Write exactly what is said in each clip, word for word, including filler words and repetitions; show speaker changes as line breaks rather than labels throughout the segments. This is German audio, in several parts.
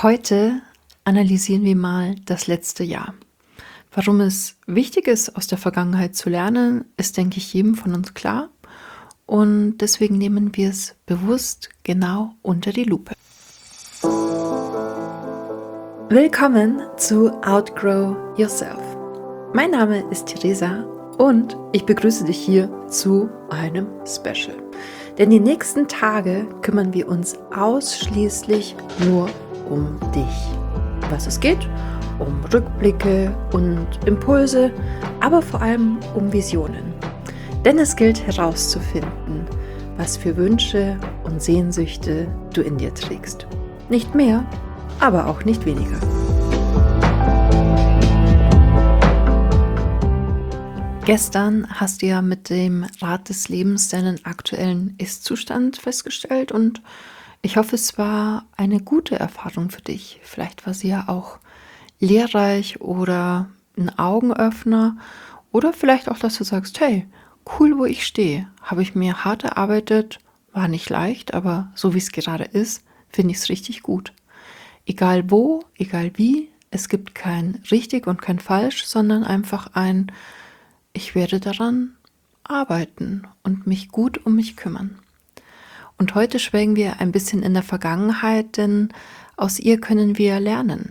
Heute analysieren wir mal das letzte Jahr. Warum es wichtig ist, aus der Vergangenheit zu lernen, ist, denke ich, jedem von uns klar. Und deswegen nehmen wir es bewusst genau unter die Lupe. Willkommen zu Outgrow Yourself. Mein Name ist Theresa und ich begrüße dich hier zu einem Special. Denn die nächsten Tage kümmern wir uns ausschließlich nur um dich. Was es geht, um Rückblicke und Impulse, aber vor allem um Visionen. Denn es gilt herauszufinden, was für Wünsche und Sehnsüchte du in dir trägst. Nicht mehr, aber auch nicht weniger. Gestern hast du ja mit dem Rad des Lebens deinen aktuellen Ist-Zustand festgestellt und ich hoffe, es war eine gute Erfahrung für dich. Vielleicht war sie ja auch lehrreich oder ein Augenöffner oder vielleicht auch, dass du sagst, hey, cool, wo ich stehe. Habe ich mir hart erarbeitet, war nicht leicht, aber so wie es gerade ist, finde ich es richtig gut. Egal wo, egal wie, es gibt kein richtig und kein falsch, sondern einfach ein, ich werde daran arbeiten und mich gut um mich kümmern. Und heute schwelgen wir ein bisschen in der Vergangenheit, denn aus ihr können wir lernen.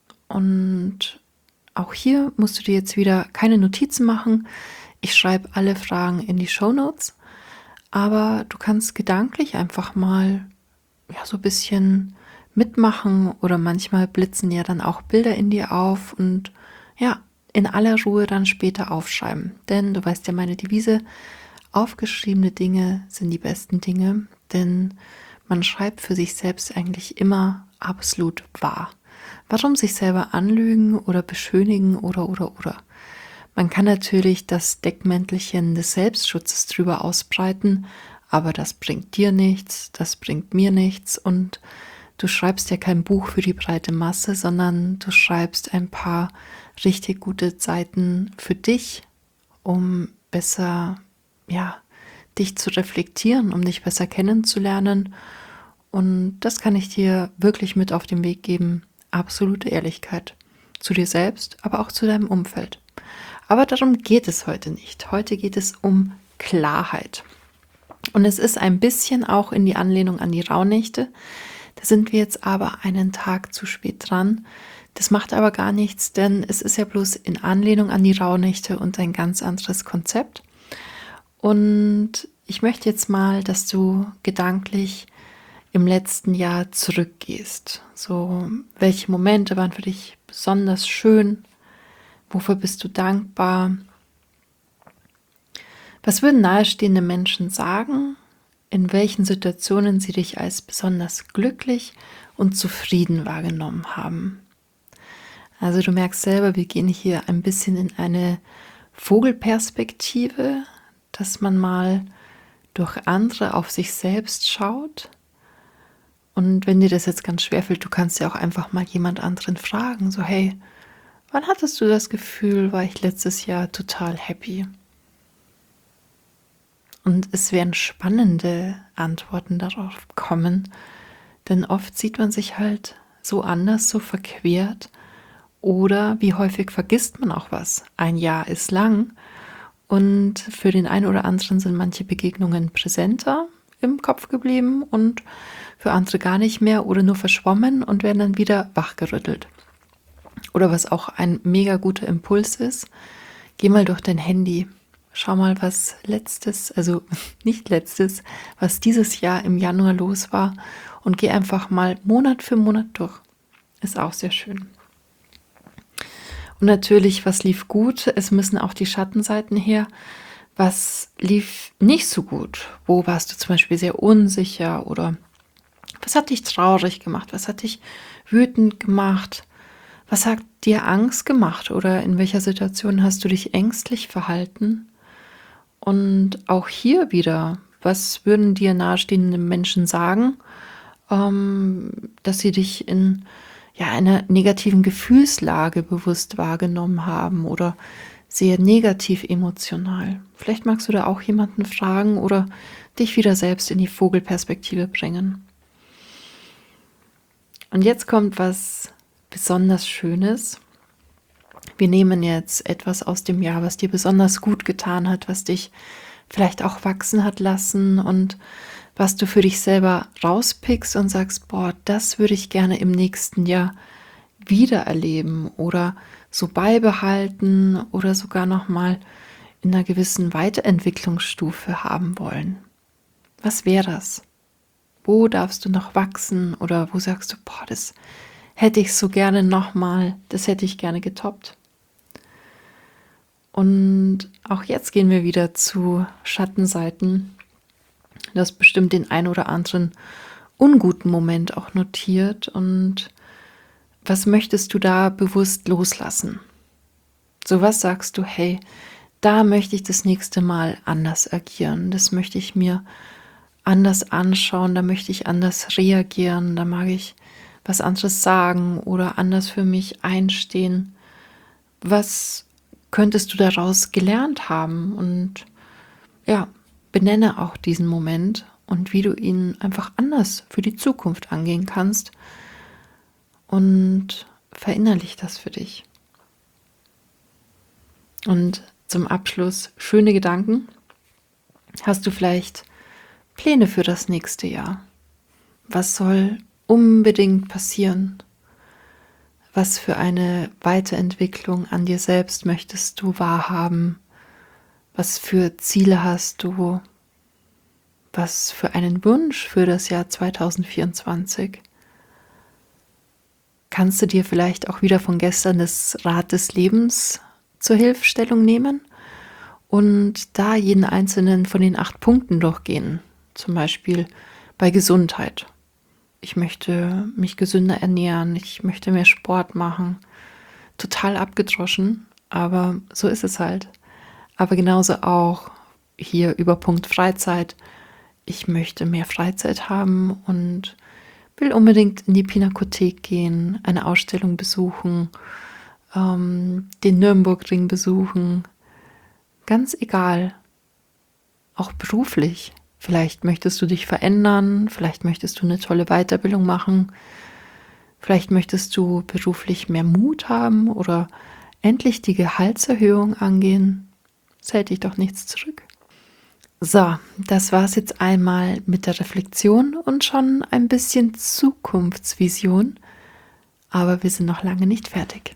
Und auch hier musst du dir jetzt wieder keine Notizen machen. Ich schreibe alle Fragen in die Shownotes, aber du kannst gedanklich einfach mal ja, so ein bisschen mitmachen oder manchmal blitzen ja dann auch Bilder in dir auf und ja, in aller Ruhe dann später aufschreiben. Denn du weißt ja meine Devise, aufgeschriebene Dinge sind die besten Dinge, denn man schreibt für sich selbst eigentlich immer absolut wahr. Warum sich selber anlügen oder beschönigen oder oder oder? Man kann natürlich das Deckmäntelchen des Selbstschutzes drüber ausbreiten, aber das bringt dir nichts, das bringt mir nichts und du schreibst ja kein Buch für die breite Masse, sondern du schreibst ein paar richtig gute Seiten für dich, um besser, ja, dich zu reflektieren, um dich besser kennenzulernen. Und das kann ich dir wirklich mit auf den Weg geben. Absolute Ehrlichkeit. Zu dir selbst, aber auch zu deinem Umfeld. Aber darum geht es heute nicht. Heute geht es um Klarheit. Und es ist ein bisschen auch in die Anlehnung an die Rauhnächte. Da sind wir jetzt aber einen Tag zu spät dran. Das macht aber gar nichts, denn es ist ja bloß in Anlehnung an die Rauhnächte und ein ganz anderes Konzept. Und ich möchte jetzt mal, dass du gedanklich im letzten Jahr zurückgehst. So, welche Momente waren für dich besonders schön? Wofür bist du dankbar? Was würden nahestehende Menschen sagen? In welchen Situationen sie dich als besonders glücklich und zufrieden wahrgenommen haben? Also du merkst selber, wir gehen hier ein bisschen in eine Vogelperspektive, dass man mal durch andere auf sich selbst schaut. Und wenn dir das jetzt ganz schwer fällt, du kannst ja auch einfach mal jemand anderen fragen, so hey, wann hattest du das Gefühl, war ich letztes Jahr total happy? Und es werden spannende Antworten darauf kommen, denn oft sieht man sich halt so anders, so verquert oder wie häufig vergisst man auch was. Ein Jahr ist lang und für den einen oder anderen sind manche Begegnungen präsenter im Kopf geblieben und für andere gar nicht mehr oder nur verschwommen und werden dann wieder wachgerüttelt. Oder was auch ein mega guter Impuls ist, geh mal durch dein Handy. Schau mal, was letztes, also nicht letztes, was dieses Jahr im Januar los war und geh einfach mal Monat für Monat durch. Ist auch sehr schön. Und natürlich, was lief gut? Es müssen auch die Schattenseiten her. Was lief nicht so gut? Wo warst du zum Beispiel sehr unsicher oder was hat dich traurig gemacht? Was hat dich wütend gemacht? Was hat dir Angst gemacht oder in welcher Situation hast du dich ängstlich verhalten? Und auch hier wieder, was würden dir nahestehende Menschen sagen, ähm, dass sie dich in ja, einer negativen Gefühlslage bewusst wahrgenommen haben oder sehr negativ emotional? Vielleicht magst du da auch jemanden fragen oder dich wieder selbst in die Vogelperspektive bringen. Und jetzt kommt was besonders Schönes. Wir nehmen jetzt etwas aus dem Jahr, was dir besonders gut getan hat, was dich vielleicht auch wachsen hat lassen und was du für dich selber rauspickst und sagst, boah, das würde ich gerne im nächsten Jahr wieder erleben oder so beibehalten oder sogar nochmal in einer gewissen Weiterentwicklungsstufe haben wollen. Was wäre das? Wo darfst du noch wachsen oder wo sagst du, boah, das hätte ich so gerne nochmal, das hätte ich gerne getoppt. Und auch jetzt gehen wir wieder zu Schattenseiten. Du hast bestimmt den ein oder anderen unguten Moment auch notiert. Und was möchtest du da bewusst loslassen? So was sagst du, hey, da möchte ich das nächste Mal anders agieren. Das möchte ich mir anders anschauen, da möchte ich anders reagieren, da mag ich was anderes sagen oder anders für mich einstehen. Was könntest du daraus gelernt haben? Und ja, benenne auch diesen Moment und wie du ihn einfach anders für die Zukunft angehen kannst und verinnerlich das für dich. Und zum Abschluss schöne Gedanken. Hast du vielleicht Pläne für das nächste Jahr? Was soll unbedingt passieren? Was für eine Weiterentwicklung an dir selbst möchtest du wahrhaben? Was für Ziele hast du? Was für einen Wunsch für das Jahr zwanzig vierundzwanzig? Kannst du dir vielleicht auch wieder von gestern das Rad des Lebens zur Hilfestellung nehmen und da jeden einzelnen von den acht Punkten durchgehen? Zum Beispiel bei Gesundheit. Ich möchte mich gesünder ernähren, ich möchte mehr Sport machen. Total abgedroschen, aber so ist es halt. Aber genauso auch hier über Punkt Freizeit. Ich möchte mehr Freizeit haben und will unbedingt in die Pinakothek gehen, eine Ausstellung besuchen, ähm, den Nürnbergring besuchen. Ganz egal. Auch beruflich. Vielleicht möchtest du dich verändern, vielleicht möchtest du eine tolle Weiterbildung machen, vielleicht möchtest du beruflich mehr Mut haben oder endlich die Gehaltserhöhung angehen. Es hält dich doch nichts zurück. So, das war es jetzt einmal mit der Reflexion und schon ein bisschen Zukunftsvision, aber wir sind noch lange nicht fertig.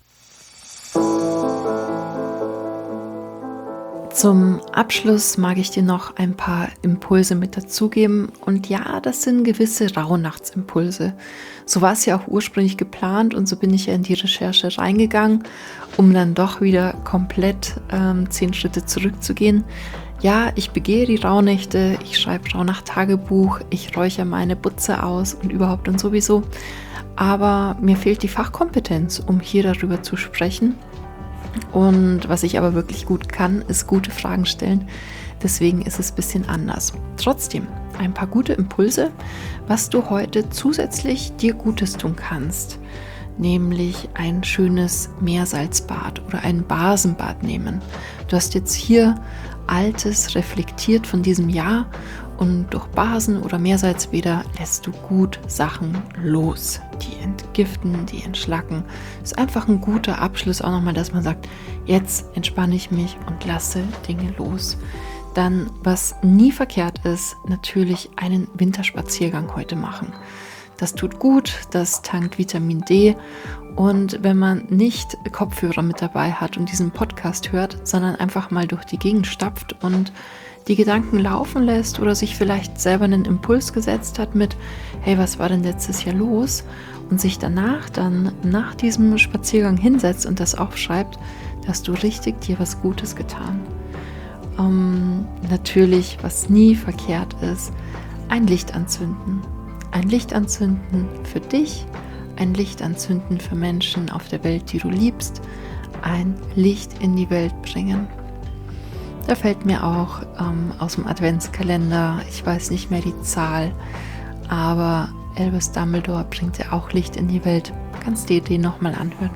Zum Abschluss mag ich dir noch ein paar Impulse mit dazugeben. Und ja, das sind gewisse Rauhnachts-Impulse. So war es ja auch ursprünglich geplant und so bin ich ja in die Recherche reingegangen, um dann doch wieder komplett ähm, zehn Schritte zurückzugehen. Ja, ich begehe die Rauhnächte, ich schreibe Rauhnacht-Tagebuch, ich räuchere meine Butze aus und überhaupt und sowieso. Aber mir fehlt die Fachkompetenz, um hier darüber zu sprechen. Und was ich aber wirklich gut kann, ist gute Fragen stellen. Deswegen ist es ein bisschen anders. Trotzdem ein paar gute Impulse, was du heute zusätzlich dir Gutes tun kannst. Nämlich ein schönes Meersalzbad oder ein Basenbad nehmen. Du hast jetzt hier Altes reflektiert von diesem Jahr und durch Basen- oder Meersalzbäder lässt du gut Sachen los. Die entgiften, die entschlacken. Das ist einfach ein guter Abschluss auch nochmal, dass man sagt, jetzt entspanne ich mich und lasse Dinge los. Dann, was nie verkehrt ist, natürlich einen Winterspaziergang heute machen. Das tut gut, das tankt Vitamin D und wenn man nicht Kopfhörer mit dabei hat und diesen Podcast hört, sondern einfach mal durch die Gegend stapft und die Gedanken laufen lässt oder sich vielleicht selber einen Impuls gesetzt hat mit, hey, was war denn letztes Jahr los? Und sich danach dann nach diesem Spaziergang hinsetzt und das aufschreibt, hast du richtig dir was Gutes getan. Ähm, natürlich, was nie verkehrt ist, ein Licht anzünden. Ein Licht anzünden für dich, ein Licht anzünden für Menschen auf der Welt, die du liebst, ein Licht in die Welt bringen. Da fällt mir auch ähm, aus dem Adventskalender, ich weiß nicht mehr die Zahl, aber Albus Dumbledore bringt ja auch Licht in die Welt. Kannst dir den nochmal anhören.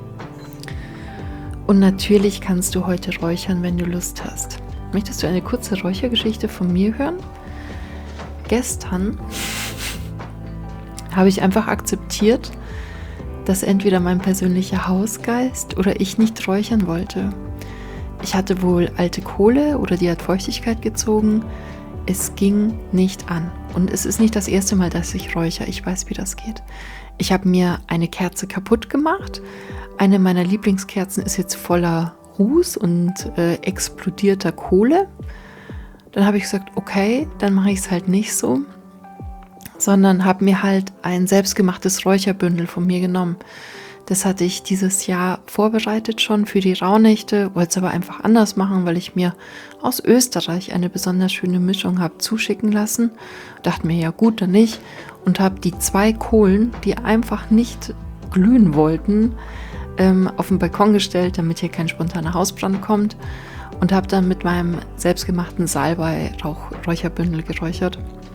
Und natürlich kannst du heute räuchern, wenn du Lust hast. Möchtest du eine kurze Räuchergeschichte von mir hören? Gestern habe ich einfach akzeptiert, dass entweder mein persönlicher Hausgeist oder ich nicht räuchern wollte. Ich hatte wohl alte Kohle oder die hat Feuchtigkeit gezogen. Es ging nicht an. Und es ist nicht das erste Mal, dass ich räuchere. Ich weiß, wie das geht. Ich habe mir eine Kerze kaputt gemacht. Eine meiner Lieblingskerzen ist jetzt voller Ruß und äh, explodierter Kohle. Dann habe ich gesagt, okay, dann mache ich es halt nicht so, sondern habe mir halt ein selbstgemachtes Räucherbündel von mir genommen. Das hatte ich dieses Jahr vorbereitet schon für die Rauhnächte, wollte es aber einfach anders machen, weil ich mir aus Österreich eine besonders schöne Mischung habe zuschicken lassen. Dachte mir, ja gut, dann nicht. Und habe die zwei Kohlen, die einfach nicht glühen wollten, ähm, auf den Balkon gestellt, damit hier kein spontaner Hausbrand kommt. Und habe dann mit meinem selbstgemachten Salbei-Räucherbündel geräuchert.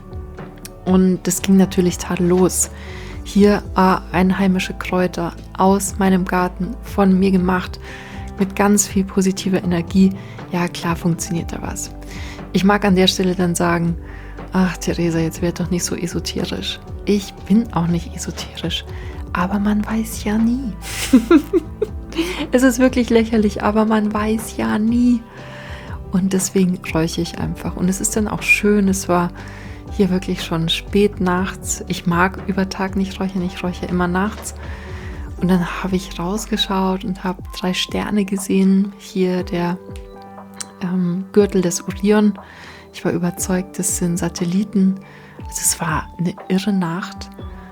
Und das ging natürlich tadellos. Hier äh, einheimische Kräuter aus meinem Garten, von mir gemacht, mit ganz viel positiver Energie. Ja, klar funktioniert da was. Ich mag an der Stelle dann sagen, ach Theresa, jetzt werd doch nicht so esoterisch. Ich bin auch nicht esoterisch, aber man weiß ja nie. Es ist wirklich lächerlich, aber man weiß ja nie. Und deswegen räuche ich einfach. Und es ist dann auch schön, es war hier wirklich schon spät nachts. Ich mag über Tag nicht räuchern, ich räuche immer nachts. Und dann habe ich rausgeschaut und habe drei Sterne gesehen. Hier der ähm, Gürtel des Orion. Ich war überzeugt, das sind Satelliten. Also es war eine irre Nacht.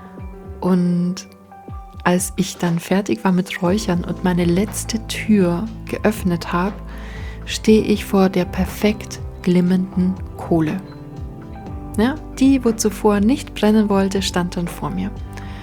Und als ich dann fertig war mit Räuchern und meine letzte Tür geöffnet habe, stehe ich vor der perfekt glimmenden Kohle. Ja, die, wo zuvor nicht brennen wollte, stand dann vor mir.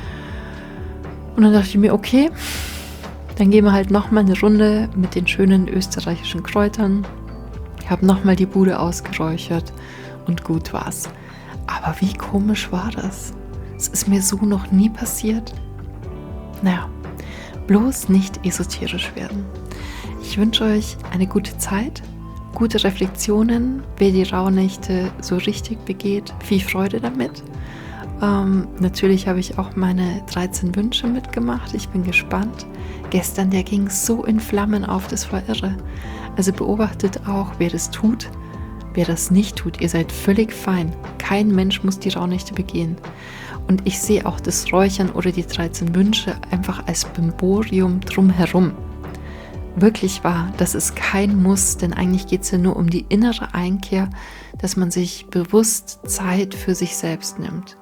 Und dann dachte ich mir, okay, dann gehen wir halt nochmal eine Runde mit den schönen österreichischen Kräutern. Ich habe nochmal die Bude ausgeräuchert und gut war's. Aber wie komisch war das? Es ist mir so noch nie passiert. Naja, bloß nicht esoterisch werden. Ich wünsche euch eine gute Zeit, gute Reflexionen, wer die Rauhnächte so richtig begeht, viel Freude damit. Ähm, natürlich habe ich auch meine dreizehn Wünsche mitgemacht, ich bin gespannt. Gestern, der ging so in Flammen auf, das war irre. Also beobachtet auch, wer das tut, wer das nicht tut. Ihr seid völlig fein. Kein Mensch muss die Rauhnächte begehen. Und ich sehe auch das Räuchern oder die dreizehn Wünsche einfach als Brimborium drumherum. Wirklich wahr, das ist kein Muss, denn eigentlich geht es ja nur um die innere Einkehr, dass man sich bewusst Zeit für sich selbst nimmt.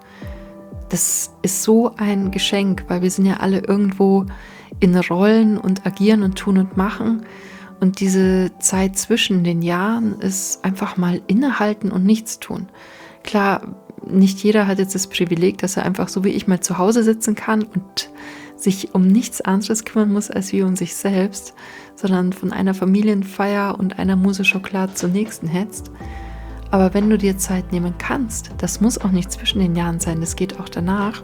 Das ist so ein Geschenk, weil wir sind ja alle irgendwo in Rollen und agieren und tun und machen. Und diese Zeit zwischen den Jahren ist einfach mal innehalten und nichts tun. Klar, nicht jeder hat jetzt das Privileg, dass er einfach so wie ich mal zu Hause sitzen kann und sich um nichts anderes kümmern muss als wie um sich selbst, sondern von einer Familienfeier und einer Muse Schokolade zur nächsten hetzt. Aber wenn du dir Zeit nehmen kannst, das muss auch nicht zwischen den Jahren sein, das geht auch danach,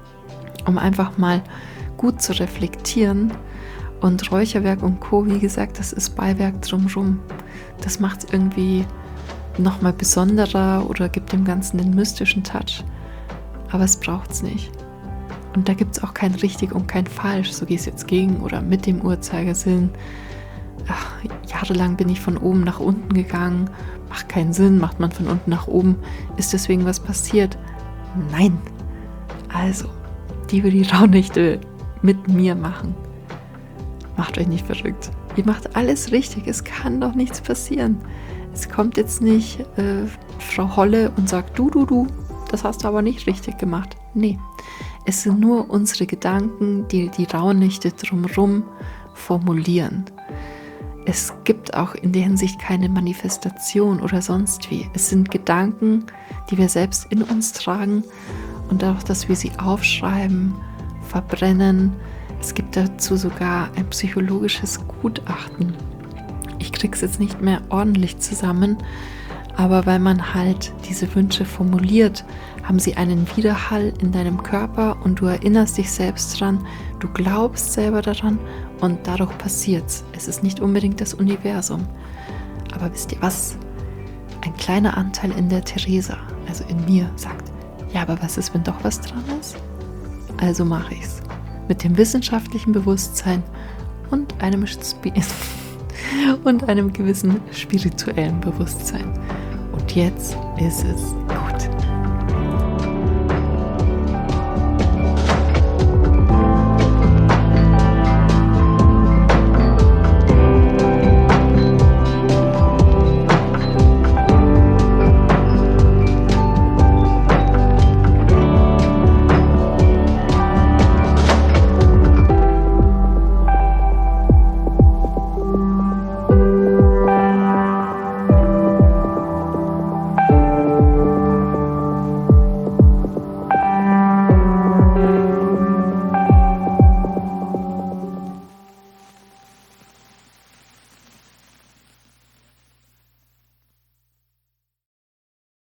um einfach mal gut zu reflektieren. Und Räucherwerk und Co., wie gesagt, das ist Beiwerk drumherum. Das macht es irgendwie nochmal besonderer oder gibt dem Ganzen den mystischen Touch. Aber es braucht es nicht. Und da gibt es auch kein richtig und kein falsch. So gehst du jetzt gegen oder mit dem Uhrzeigersinn. Ach, jahrelang bin ich von oben nach unten gegangen. Macht keinen Sinn, macht man von unten nach oben. Ist deswegen was passiert? Nein. Also, die wir die Rauhnächte mit mir machen. Macht euch nicht verrückt. Ihr macht alles richtig. Es kann doch nichts passieren. Es kommt jetzt nicht äh, Frau Holle und sagt, du, du, du, das hast du aber nicht richtig gemacht. Nee. Es sind nur unsere Gedanken, die die Rauhnächte drumherum formulieren. Es gibt auch in der Hinsicht keine Manifestation oder sonst wie. Es sind Gedanken, die wir selbst in uns tragen und dadurch, dass wir sie aufschreiben, verbrennen. Es gibt dazu sogar ein psychologisches Gutachten. Ich krieg's jetzt nicht mehr ordentlich zusammen, aber weil man halt diese Wünsche formuliert, haben sie einen Widerhall in deinem Körper und du erinnerst dich selbst dran, du glaubst selber daran und dadurch passiert's. Es ist nicht unbedingt das Universum. Aber wisst ihr was? Ein kleiner Anteil in der Theresa, also in mir, sagt, ja, aber was ist, wenn doch was dran ist? Also mache ich's. Mit dem wissenschaftlichen Bewusstsein und einem, Spi- und einem gewissen spirituellen Bewusstsein. Und jetzt ist es